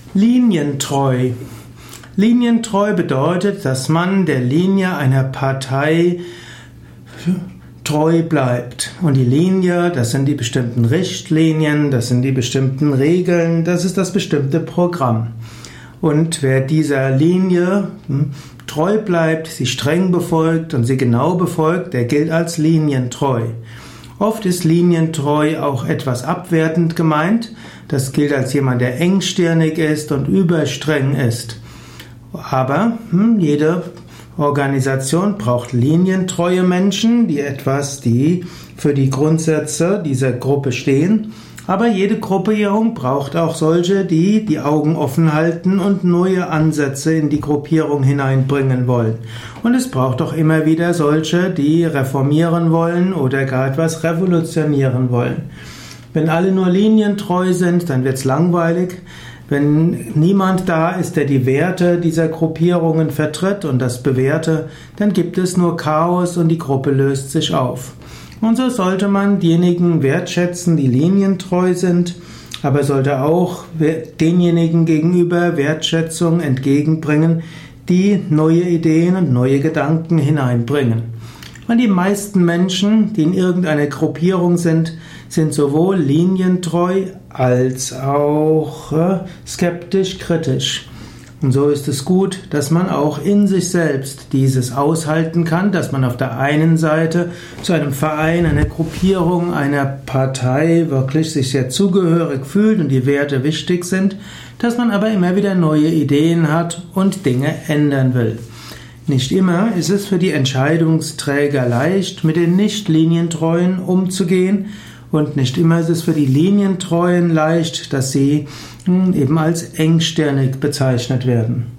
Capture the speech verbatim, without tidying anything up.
Linientreu. Linientreu bedeutet, dass man der Linie einer Partei treu bleibt. Und die Linie, das sind die bestimmten Richtlinien, das sind die bestimmten Regeln, das ist das bestimmte Programm. Und wer dieser Linie hm, treu bleibt, sie streng befolgt und sie genau befolgt, der gilt als linientreu. Oft ist linientreu auch etwas abwertend gemeint. Das gilt als jemand, der engstirnig ist und überstreng ist. Aber hm, jede Organisation braucht linientreue Menschen, die etwas, die für die Grundsätze dieser Gruppe stehen. Aber jede Gruppierung braucht auch solche, die die Augen offen halten und neue Ansätze in die Gruppierung hineinbringen wollen. Und es braucht auch immer wieder solche, die reformieren wollen oder gar etwas revolutionieren wollen. Wenn alle nur linientreu sind, dann wird's langweilig. Wenn niemand da ist, der die Werte dieser Gruppierungen vertritt und das bewährte, dann gibt es nur Chaos und die Gruppe löst sich auf. Und so sollte man diejenigen wertschätzen, die linientreu sind, aber sollte auch denjenigen gegenüber Wertschätzung entgegenbringen, die neue Ideen und neue Gedanken hineinbringen. Und die meisten Menschen, die in irgendeiner Gruppierung sind, sind sowohl linientreu als auch äh, skeptisch, kritisch. Und so ist es gut, dass man auch in sich selbst dieses aushalten kann, dass man auf der einen Seite zu einem Verein, einer Gruppierung, einer Partei wirklich sich sehr zugehörig fühlt und die Werte wichtig sind, dass man aber immer wieder neue Ideen hat und Dinge ändern will. Nicht immer ist es für die Entscheidungsträger leicht, mit den Nicht-Linientreuen umzugehen, und nicht immer ist es für die Linientreuen leicht, dass sie eben als engstirnig bezeichnet werden.